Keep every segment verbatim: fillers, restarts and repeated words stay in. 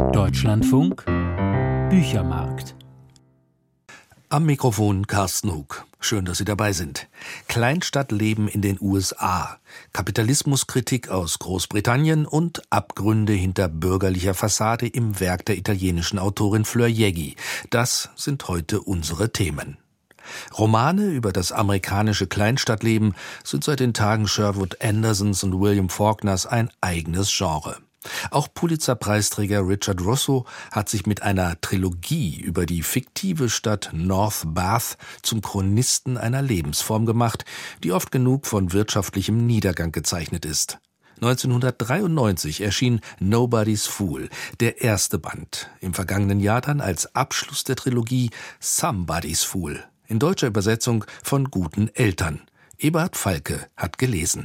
Deutschlandfunk Büchermarkt. Am Mikrofon Carsten Hug. Schön, dass Sie dabei sind. Kleinstadtleben in den U S A, Kapitalismuskritik aus Großbritannien und Abgründe hinter bürgerlicher Fassade im Werk der italienischen Autorin Fleur Jaeggi. Das sind heute unsere Themen. Romane über das amerikanische Kleinstadtleben sind seit den Tagen Sherwood Andersons und William Faulkners ein eigenes Genre. Auch Pulitzer-Preisträger Richard Russo hat sich mit einer Trilogie über die fiktive Stadt North Bath zum Chronisten einer Lebensform gemacht, die oft genug von wirtschaftlichem Niedergang gezeichnet ist. neunzehnhundertdreiundneunzig erschien Nobody's Fool, der erste Band. Im vergangenen Jahr dann als Abschluss der Trilogie Somebody's Fool, in deutscher Übersetzung von guten Eltern. Eberhard Falke hat gelesen.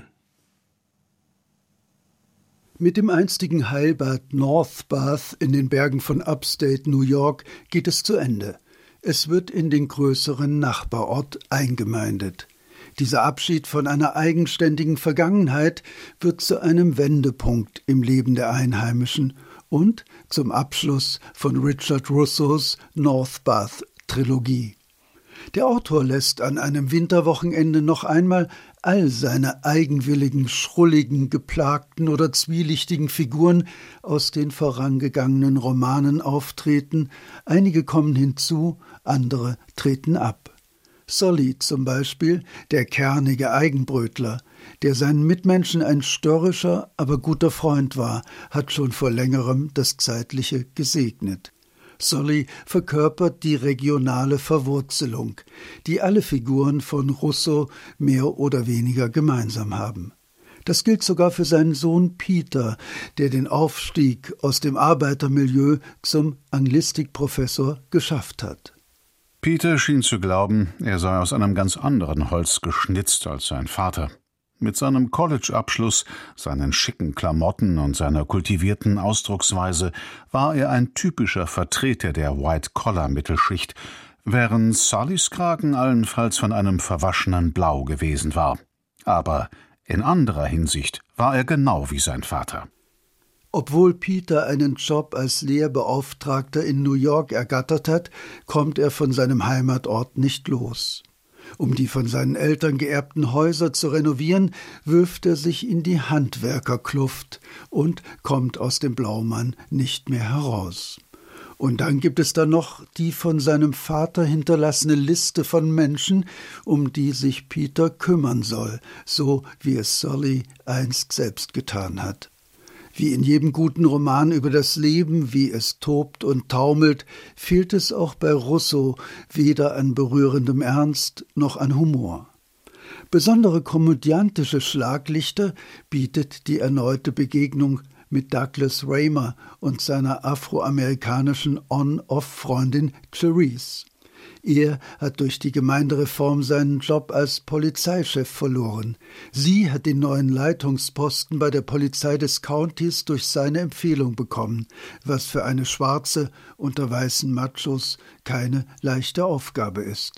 Mit dem einstigen Heilbad North Bath in den Bergen von Upstate New York geht es zu Ende. Es wird in den größeren Nachbarort eingemeindet. Dieser Abschied von einer eigenständigen Vergangenheit wird zu einem Wendepunkt im Leben der Einheimischen und zum Abschluss von Richard Russos North Bath Trilogie. Der Autor lässt an einem Winterwochenende noch einmal all seine eigenwilligen, schrulligen, geplagten oder zwielichtigen Figuren aus den vorangegangenen Romanen auftreten. Einige kommen hinzu, andere treten ab. Sully zum Beispiel, der kernige Eigenbrötler, der seinen Mitmenschen ein störrischer, aber guter Freund war, hat schon vor längerem das Zeitliche gesegnet. Sully verkörpert die regionale Verwurzelung, die alle Figuren von Russo mehr oder weniger gemeinsam haben. Das gilt sogar für seinen Sohn Peter, der den Aufstieg aus dem Arbeitermilieu zum Anglistikprofessor geschafft hat. Peter schien zu glauben, er sei aus einem ganz anderen Holz geschnitzt als sein Vater. Mit seinem College-Abschluss, seinen schicken Klamotten und seiner kultivierten Ausdrucksweise war er ein typischer Vertreter der White-Collar-Mittelschicht, während Sullys Kragen allenfalls von einem verwaschenen Blau gewesen war. Aber in anderer Hinsicht war er genau wie sein Vater. Obwohl Peter einen Job als Lehrbeauftragter in New York ergattert hat, kommt er von seinem Heimatort nicht los. Um die von seinen Eltern geerbten Häuser zu renovieren, wirft er sich in die Handwerkerkluft und kommt aus dem Blaumann nicht mehr heraus. Und dann gibt es da noch die von seinem Vater hinterlassene Liste von Menschen, um die sich Peter kümmern soll, so wie es Sully einst selbst getan hat. Wie in jedem guten Roman über das Leben, wie es tobt und taumelt, fehlt es auch bei Russo weder an berührendem Ernst noch an Humor. Besondere komödiantische Schlaglichter bietet die erneute Begegnung mit Douglas Raymer und seiner afroamerikanischen On-Off-Freundin Clarice. Er hat durch die Gemeindereform seinen Job als Polizeichef verloren. Sie hat den neuen Leitungsposten bei der Polizei des Countys durch seine Empfehlung bekommen, was für eine Schwarze unter weißen Machos keine leichte Aufgabe ist.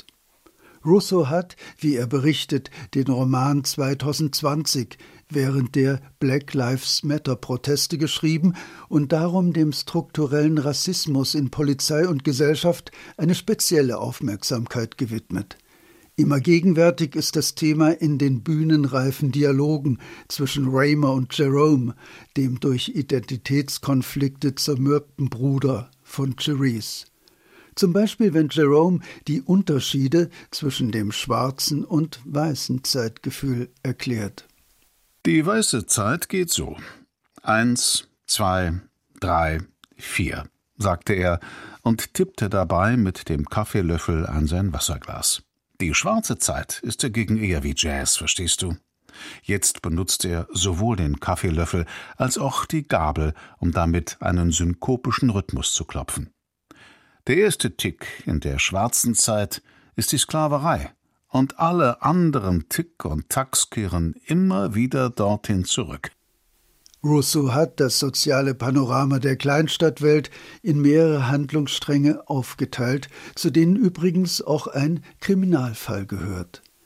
Russo hat, wie er berichtet, den Roman zweitausendzwanzig während der Black Lives Matter-Proteste geschrieben und darum dem strukturellen Rassismus in Polizei und Gesellschaft eine spezielle Aufmerksamkeit gewidmet. Immer gegenwärtig ist das Thema in den bühnenreifen Dialogen zwischen Raymer und Jerome, dem durch Identitätskonflikte zermürbten Bruder von Clarice. Zum Beispiel, wenn Jerome die Unterschiede zwischen dem schwarzen und weißen Zeitgefühl erklärt. Die weiße Zeit geht so. Eins, zwei, drei, vier, sagte er und tippte dabei mit dem Kaffeelöffel an sein Wasserglas. Die schwarze Zeit ist dagegen eher wie Jazz, verstehst du? Jetzt benutzt er sowohl den Kaffeelöffel als auch die Gabel, um damit einen synkopischen Rhythmus zu klopfen. Der erste Tick in der schwarzen Zeit ist die Sklaverei, und alle anderen Tick und Tacks kehren immer wieder dorthin zurück. Russo hat das soziale Panorama der Kleinstadtwelt in mehrere Handlungsstränge aufgeteilt, zu denen übrigens auch ein Kriminalfall gehört.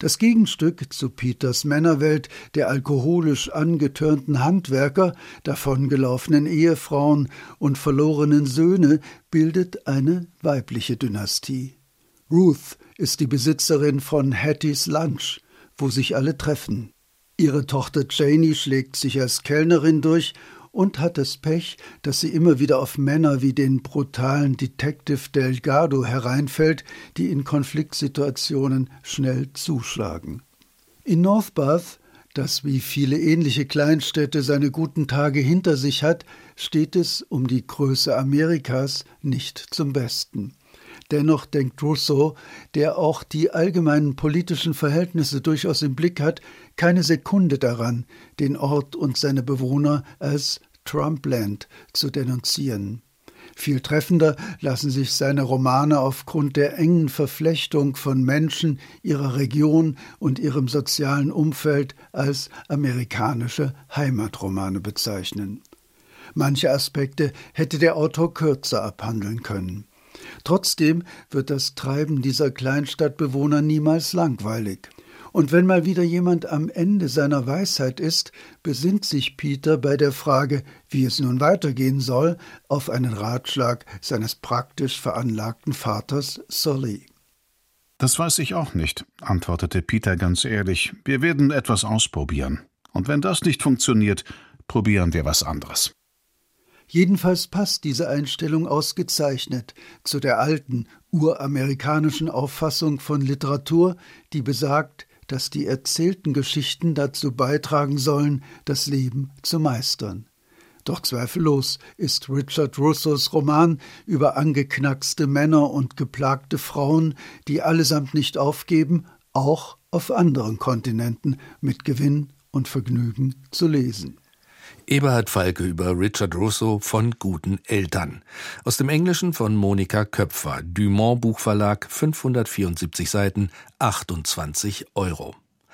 Das Gegenstück zu Peters Männerwelt der alkoholisch angetörnten Handwerker, davongelaufenen Ehefrauen und verlorenen Söhne bildet eine weibliche Dynastie. Ruth ist die Besitzerin von Hattie's Lunch, wo sich alle treffen. Ihre Tochter Janie schlägt sich als Kellnerin durch und hat das Pech, dass sie immer wieder auf Männer wie den brutalen Detective Delgado hereinfällt, die in Konfliktsituationen schnell zuschlagen. In North Bath, das wie viele ähnliche Kleinstädte seine guten Tage hinter sich hat, steht es um die Größe Amerikas nicht zum Besten. Dennoch denkt Rousseau, der auch die allgemeinen politischen Verhältnisse durchaus im Blick hat, keine Sekunde daran, den Ort und seine Bewohner als Trumpland zu denunzieren. Viel treffender lassen sich seine Romane aufgrund der engen Verflechtung von Menschen, ihrer Region und ihrem sozialen Umfeld als amerikanische Heimatromane bezeichnen. Manche Aspekte hätte der Autor kürzer abhandeln können. Trotzdem wird das Treiben dieser Kleinstadtbewohner niemals langweilig. Und wenn mal wieder jemand am Ende seiner Weisheit ist, besinnt sich Peter bei der Frage, wie es nun weitergehen soll, auf einen Ratschlag seines praktisch veranlagten Vaters Sully. »Das weiß ich auch nicht«, antwortete Peter ganz ehrlich. »Wir werden etwas ausprobieren. Und wenn das nicht funktioniert, probieren wir was anderes.« Jedenfalls passt diese Einstellung ausgezeichnet zu der alten, uramerikanischen Auffassung von Literatur, die besagt, dass die erzählten Geschichten dazu beitragen sollen, das Leben zu meistern. Doch zweifellos ist Richard Russos Roman über angeknackste Männer und geplagte Frauen, die allesamt nicht aufgeben, auch auf anderen Kontinenten mit Gewinn und Vergnügen zu lesen. Eberhard Falke über Richard Rousseau von guten Eltern. Aus dem Englischen von Monika Köpfer, Dumont Buchverlag, fünfhundertvierundsiebzig Seiten, achtundzwanzig Euro.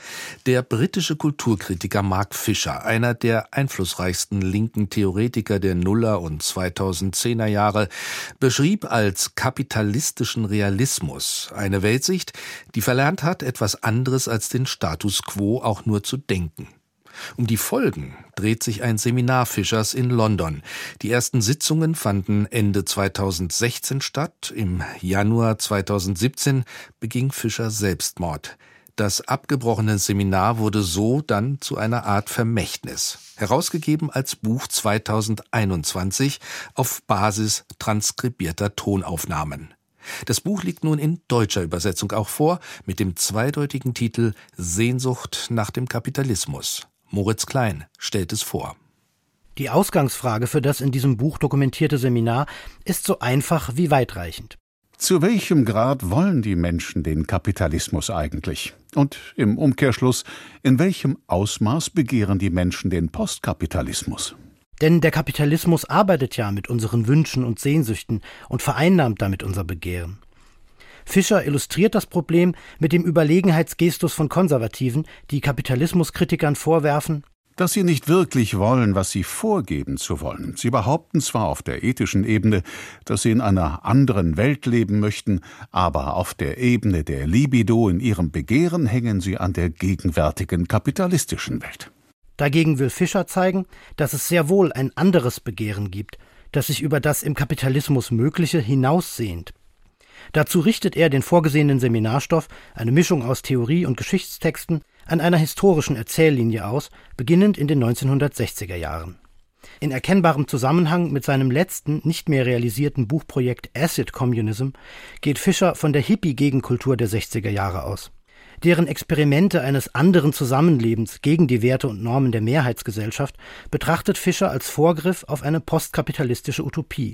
Der britische Kulturkritiker Mark Fisher, einer der einflussreichsten linken Theoretiker der Nuller- und zweitausendzehner Jahre, beschrieb als kapitalistischen Realismus eine Weltsicht, die verlernt hat, etwas anderes als den Status quo auch nur zu denken. Um die Folgen dreht sich ein Seminar Fischers in London. Die ersten Sitzungen fanden Ende zweitausendsechzehn statt. Im Januar zweitausendsiebzehn beging Fischer Selbstmord. Das abgebrochene Seminar wurde so dann zu einer Art Vermächtnis, herausgegeben als Buch zweitausendeinundzwanzig auf Basis transkribierter Tonaufnahmen. Das Buch liegt nun in deutscher Übersetzung auch vor, mit dem zweideutigen Titel »Sehnsucht nach dem Kapitalismus«. Moritz Klein stellt es vor. Die Ausgangsfrage für das in diesem Buch dokumentierte Seminar ist so einfach wie weitreichend. Zu welchem Grad wollen die Menschen den Kapitalismus eigentlich? Und im Umkehrschluss, in welchem Ausmaß begehren die Menschen den Postkapitalismus? Denn der Kapitalismus arbeitet ja mit unseren Wünschen und Sehnsüchten und vereinnahmt damit unser Begehren. Fischer illustriert das Problem mit dem Überlegenheitsgestus von Konservativen, die Kapitalismuskritikern vorwerfen, dass sie nicht wirklich wollen, was sie vorgeben zu wollen. Sie behaupten zwar auf der ethischen Ebene, dass sie in einer anderen Welt leben möchten, aber auf der Ebene der Libido in ihrem Begehren hängen sie an der gegenwärtigen kapitalistischen Welt. Dagegen will Fischer zeigen, dass es sehr wohl ein anderes Begehren gibt, das sich über das im Kapitalismus Mögliche hinaussehnt. Dazu richtet er den vorgesehenen Seminarstoff, eine Mischung aus Theorie und Geschichtstexten, an einer historischen Erzähllinie aus, beginnend in den neunzehnhundertsechziger Jahren. In erkennbarem Zusammenhang mit seinem letzten, nicht mehr realisierten Buchprojekt Acid Communism geht Fischer von der Hippie-Gegenkultur der sechziger Jahre aus. Deren Experimente eines anderen Zusammenlebens gegen die Werte und Normen der Mehrheitsgesellschaft betrachtet Fischer als Vorgriff auf eine postkapitalistische Utopie.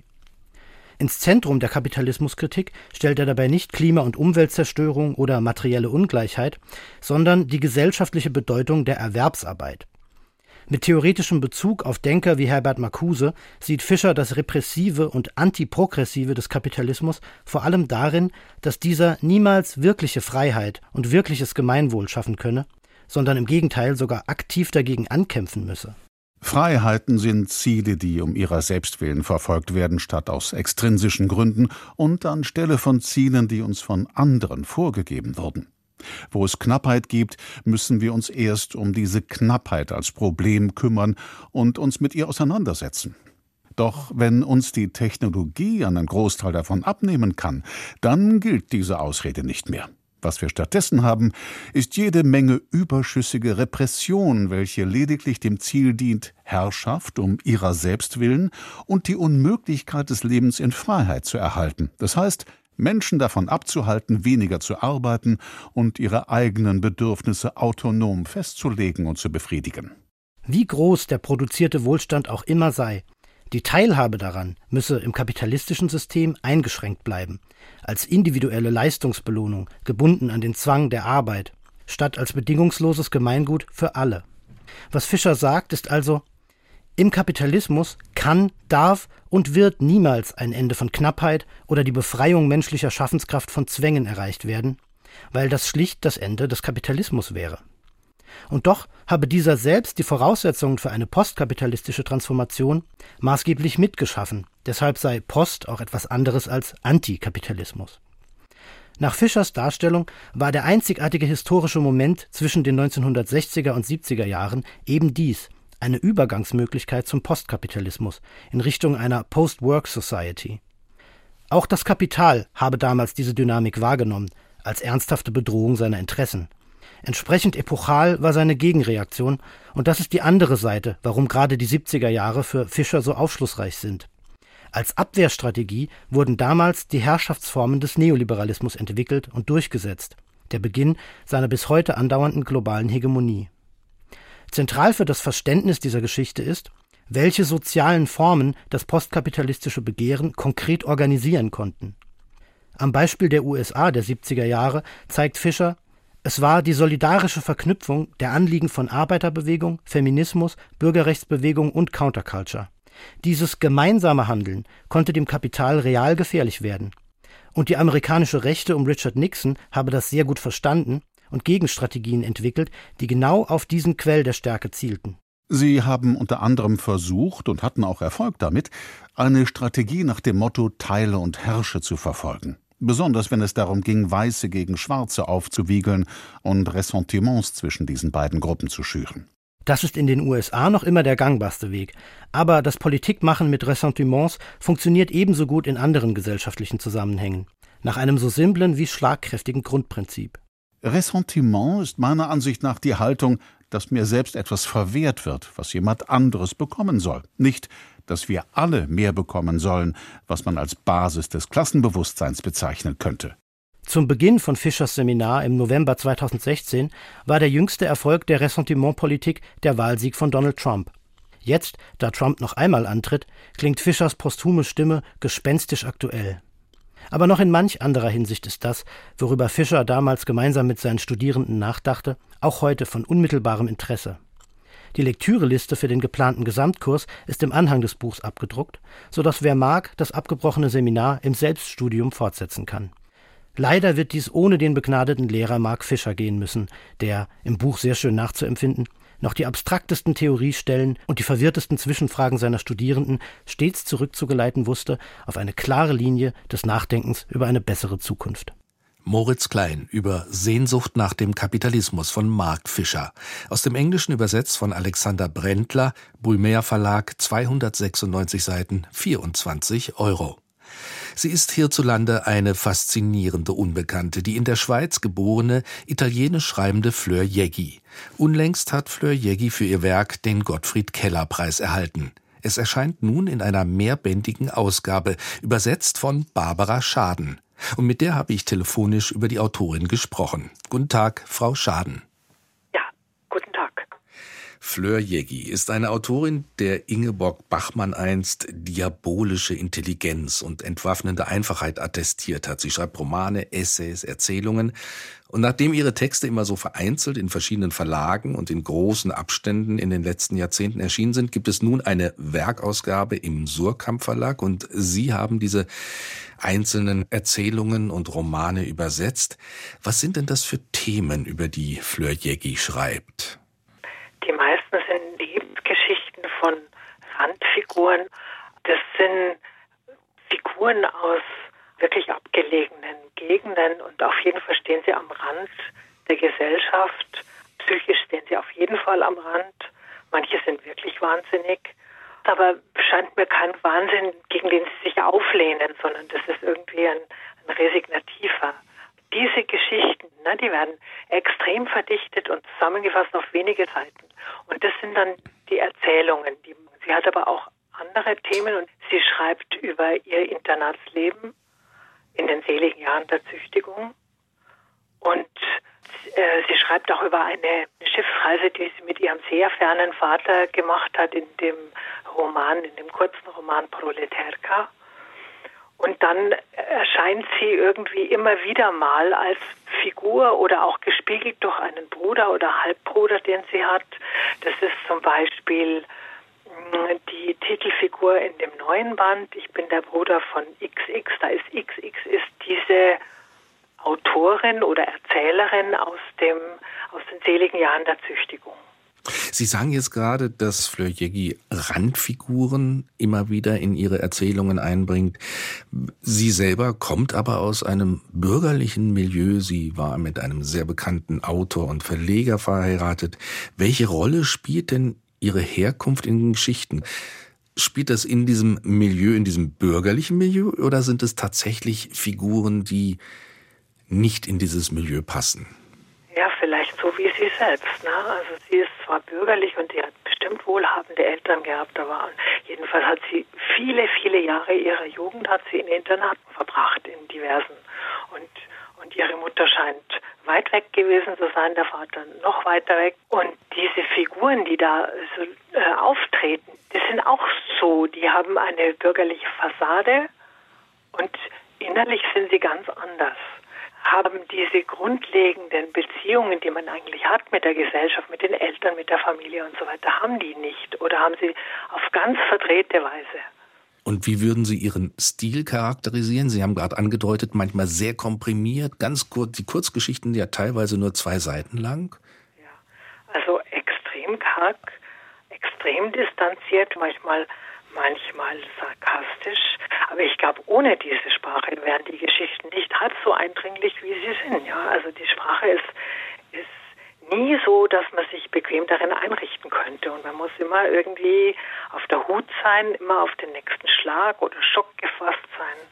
Ins Zentrum der Kapitalismuskritik stellt er dabei nicht Klima- und Umweltzerstörung oder materielle Ungleichheit, sondern die gesellschaftliche Bedeutung der Erwerbsarbeit. Mit theoretischem Bezug auf Denker wie Herbert Marcuse sieht Fischer das Repressive und Antiprogressive des Kapitalismus vor allem darin, dass dieser niemals wirkliche Freiheit und wirkliches Gemeinwohl schaffen könne, sondern im Gegenteil sogar aktiv dagegen ankämpfen müsse. Freiheiten sind Ziele, die um ihrer selbst willen verfolgt werden, statt aus extrinsischen Gründen und anstelle von Zielen, die uns von anderen vorgegeben wurden. Wo es Knappheit gibt, müssen wir uns erst um diese Knappheit als Problem kümmern und uns mit ihr auseinandersetzen. Doch wenn uns die Technologie einen Großteil davon abnehmen kann, dann gilt diese Ausrede nicht mehr. Was wir stattdessen haben, ist jede Menge überschüssige Repression, welche lediglich dem Ziel dient, Herrschaft um ihrer selbst willen und die Unmöglichkeit des Lebens in Freiheit zu erhalten. Das heißt, Menschen davon abzuhalten, weniger zu arbeiten und ihre eigenen Bedürfnisse autonom festzulegen und zu befriedigen. Wie groß der produzierte Wohlstand auch immer sei, die Teilhabe daran müsse im kapitalistischen System eingeschränkt bleiben, als individuelle Leistungsbelohnung, gebunden an den Zwang der Arbeit, statt als bedingungsloses Gemeingut für alle. Was Fischer sagt, ist also: Im Kapitalismus kann, darf und wird niemals ein Ende von Knappheit oder die Befreiung menschlicher Schaffenskraft von Zwängen erreicht werden, weil das schlicht das Ende des Kapitalismus wäre. Und doch habe dieser selbst die Voraussetzungen für eine postkapitalistische Transformation maßgeblich mitgeschaffen. Deshalb sei Post auch etwas anderes als Antikapitalismus. Nach Fischers Darstellung war der einzigartige historische Moment zwischen den neunzehnhundertsechziger und siebziger Jahren eben dies: eine Übergangsmöglichkeit zum Postkapitalismus in Richtung einer Post-Work-Society. Auch das Kapital habe damals diese Dynamik wahrgenommen, als ernsthafte Bedrohung seiner Interessen. Entsprechend epochal war seine Gegenreaktion, und das ist die andere Seite, warum gerade die siebziger Jahre für Fischer so aufschlussreich sind. Als Abwehrstrategie wurden damals die Herrschaftsformen des Neoliberalismus entwickelt und durchgesetzt, der Beginn seiner bis heute andauernden globalen Hegemonie. Zentral für das Verständnis dieser Geschichte ist, welche sozialen Formen das postkapitalistische Begehren konkret organisieren konnten. Am Beispiel der U S A der siebziger Jahre zeigt Fischer: Es war die solidarische Verknüpfung der Anliegen von Arbeiterbewegung, Feminismus, Bürgerrechtsbewegung und Counterculture. Dieses gemeinsame Handeln konnte dem Kapital real gefährlich werden. Und die amerikanische Rechte um Richard Nixon habe das sehr gut verstanden und Gegenstrategien entwickelt, die genau auf diesen Quell der Stärke zielten. Sie haben unter anderem versucht und hatten auch Erfolg damit, eine Strategie nach dem Motto Teile und Herrsche zu verfolgen. Besonders wenn es darum ging, Weiße gegen Schwarze aufzuwiegeln und Ressentiments zwischen diesen beiden Gruppen zu schüren. Das ist in den U S A noch immer der gangbarste Weg. Aber das Politikmachen mit Ressentiments funktioniert ebenso gut in anderen gesellschaftlichen Zusammenhängen. Nach einem so simplen wie schlagkräftigen Grundprinzip. Ressentiment ist meiner Ansicht nach die Haltung, dass mir selbst etwas verwehrt wird, was jemand anderes bekommen soll. Nicht, dass wir alle mehr bekommen sollen, was man als Basis des Klassenbewusstseins bezeichnen könnte. Zum Beginn von Fischers Seminar im November zweitausendsechzehn war der jüngste Erfolg der Ressentimentpolitik der Wahlsieg von Donald Trump. Jetzt, da Trump noch einmal antritt, klingt Fischers posthume Stimme gespenstisch aktuell. Aber noch in manch anderer Hinsicht ist das, worüber Fischer damals gemeinsam mit seinen Studierenden nachdachte, auch heute von unmittelbarem Interesse. Die Lektüreliste für den geplanten Gesamtkurs ist im Anhang des Buchs abgedruckt, sodass wer mag, das abgebrochene Seminar im Selbststudium fortsetzen kann. Leider wird dies ohne den begnadeten Lehrer Mark Fischer gehen müssen, der, im Buch sehr schön nachzuempfinden, noch die abstraktesten Theoriestellen und die verwirrtesten Zwischenfragen seiner Studierenden stets zurückzugeleiten wusste auf eine klare Linie des Nachdenkens über eine bessere Zukunft. Moritz Klein über Sehnsucht nach dem Kapitalismus von Mark Fischer. Aus dem Englischen übersetzt von Alexander Brendler, Brumaire Verlag, zweihundertsechsundneunzig Seiten, vierundzwanzig Euro. Sie ist hierzulande eine faszinierende Unbekannte, die in der Schweiz geborene, italienisch schreibende Fleur Jeggi. Unlängst hat Fleur Jeggi für ihr Werk den Gottfried-Keller-Preis erhalten. Es erscheint nun in einer mehrbändigen Ausgabe, übersetzt von Barbara Schaden. Und mit der habe ich telefonisch über die Autorin gesprochen. Guten Tag, Frau Schaden. Ja, guten Tag. Fleur Jeggi ist eine Autorin, der Ingeborg Bachmann einst diabolische Intelligenz und entwaffnende Einfachheit attestiert hat. Sie schreibt Romane, Essays, Erzählungen. Und nachdem ihre Texte immer so vereinzelt in verschiedenen Verlagen und in großen Abständen in den letzten Jahrzehnten erschienen sind, gibt es nun eine Werkausgabe im Suhrkamp Verlag und Sie haben diese einzelnen Erzählungen und Romane übersetzt. Was sind denn das für Themen, über die Fleur Jeggi schreibt? Die meisten sind Lebensgeschichten von Randfiguren. Das sind Figuren aus wirklich abgelegenen Gegenden und auf jeden Fall stehen sie am Rand der Gesellschaft. Psychisch stehen sie auf jeden Fall am Rand. Manche sind wirklich wahnsinnig. Aber scheint mir kein Wahnsinn, gegen den sie sich auflehnen, sondern das ist irgendwie ein, ein resignativer. Diese Geschichten, ne, die werden extrem verdichtet und zusammengefasst auf wenige Seiten. Und das sind dann die Erzählungen. Die, sie hat aber auch andere Themen und sie schreibt über ihr Internatsleben in den seligen Jahren der Züchtigung. Und äh, sie schreibt auch über eine Schiffsreise, die sie mit ihrem sehr fernen Vater gemacht hat in dem Roman, in dem kurzen Roman Proleterka. Und dann erscheint sie irgendwie immer wieder mal als Figur oder auch gespiegelt durch einen Bruder oder Halbbruder, den sie hat. Das ist zum Beispiel die Titelfigur in dem neuen Band, Ich bin der Bruder von X X. Da ist X X ist diese Autorin oder Erzählerin aus dem aus den seligen Jahren der Züchtigung. Sie sagen jetzt gerade, dass Fleur Jeggi Randfiguren immer wieder in ihre Erzählungen einbringt. Sie selber kommt aber aus einem bürgerlichen Milieu. Sie war mit einem sehr bekannten Autor und Verleger verheiratet. Welche Rolle spielt denn ihre Herkunft in den Geschichten? Spielt das in diesem Milieu, in diesem bürgerlichen Milieu, oder sind es tatsächlich Figuren, die nicht in dieses Milieu passen? Ja, vielleicht so wie sie selbst. Ne? Also sie ist zwar bürgerlich und sie hat bestimmt wohlhabende Eltern gehabt, aber jedenfalls hat sie viele, viele Jahre ihrer Jugend hat sie in Internaten verbracht, in diversen. Und, und ihre Mutter scheint weit weg gewesen zu sein, der Vater noch weiter weg. Und diese Figuren, die da so, äh, auftreten, die sind auch so, die haben eine bürgerliche Fassade und innerlich sind sie ganz anders. Haben diese grundlegenden Beziehungen, die man eigentlich hat mit der Gesellschaft, mit den Eltern, mit der Familie und so weiter, haben die nicht oder haben sie auf ganz verdrehte Weise. Und wie würden Sie Ihren Stil charakterisieren? Sie haben gerade angedeutet, manchmal sehr komprimiert, ganz kurz, die Kurzgeschichten ja teilweise nur zwei Seiten lang. Ja, also extrem karg, extrem distanziert, manchmal manchmal sarkastisch, aber ich glaube, ohne diese Sprache wären die Geschichten nicht halb so eindringlich, wie sie sind. Ja, also die Sprache ist, ist nie so, dass man sich bequem darin einrichten könnte und man muss immer irgendwie auf der Hut sein, immer auf den nächsten Schlag oder Schock gefasst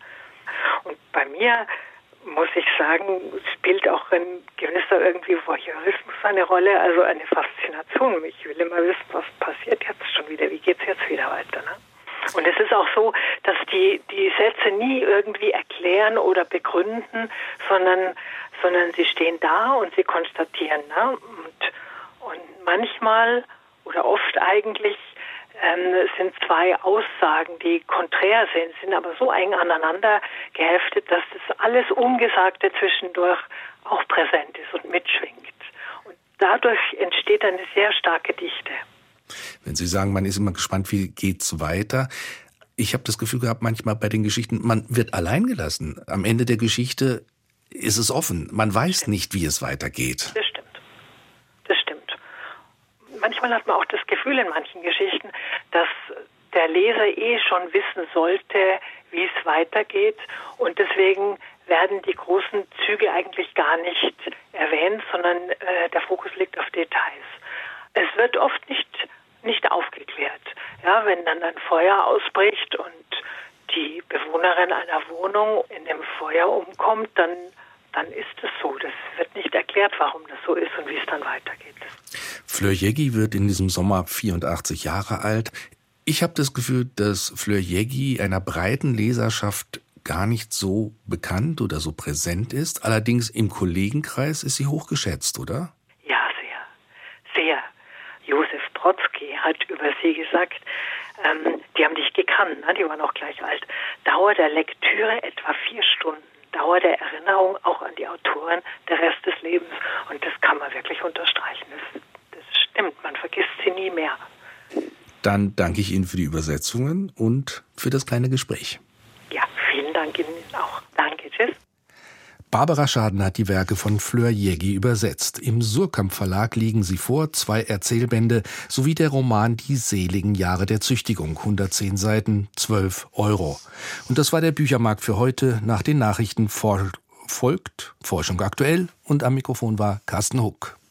sein. Und bei mir muss ich sagen, spielt auch ein gewisser irgendwie Voyeurismus eine Rolle, also eine Faszination. Ich will immer wissen, was passiert jetzt schon wieder, wie geht's jetzt wieder weiter, ne? Und es ist auch so, dass die, die Sätze nie irgendwie erklären oder begründen, sondern, sondern sie stehen da und sie konstatieren. Ne? Und, und manchmal oder oft eigentlich ähm, sind zwei Aussagen, die konträr sind, sind aber so eng aneinander geheftet, dass das alles Ungesagte zwischendurch auch präsent ist und mitschwingt. Und dadurch entsteht eine sehr starke Dichte. Wenn Sie sagen, man ist immer gespannt, wie geht's weiter. Ich habe das Gefühl gehabt, manchmal bei den Geschichten, man wird allein gelassen. Am Ende der Geschichte ist es offen. Man weiß nicht, wie es weitergeht. Das stimmt. Das stimmt. Manchmal hat man auch das Gefühl in manchen Geschichten, dass der Leser eh schon wissen sollte, wie es weitergeht. Und deswegen werden die großen Züge eigentlich gar nicht erwähnt, sondern äh, der Fokus liegt auf Details. Es wird oft nicht, nicht aufgeklärt. Ja, wenn dann ein Feuer ausbricht und die Bewohnerin einer Wohnung in dem Feuer umkommt, dann, dann ist es so. Das wird nicht erklärt, warum das so ist und wie es dann weitergeht. Fleur Jeggi wird in diesem Sommer vierundachtzig Jahre alt. Ich habe das Gefühl, dass Fleur Jeggi einer breiten Leserschaft gar nicht so bekannt oder so präsent ist. Allerdings im Kollegenkreis ist sie hoch geschätzt, oder? Ja, sehr. Sehr. Josef Brodsky hat über sie gesagt, ähm, die haben dich gekannt, ne? Die waren auch gleich alt. Dauer der Lektüre etwa vier Stunden. Dauer der Erinnerung auch an die Autorin der Rest des Lebens. Und das kann man wirklich unterstreichen. Das, das stimmt, man vergisst sie nie mehr. Dann danke ich Ihnen für die Übersetzungen und für das kleine Gespräch. Ja, vielen Dank Ihnen auch. Danke, tschüss. Barbara Schaden hat die Werke von Fleur Jeggi übersetzt. Im Surkamp Verlag liegen sie vor, zwei Erzählbände sowie der Roman Die seligen Jahre der Züchtigung, hundertzehn Seiten, zwölf Euro. Und das war der Büchermarkt für heute. Nach den Nachrichten vor folgt Forschung aktuell und am Mikrofon war Carsten Huck.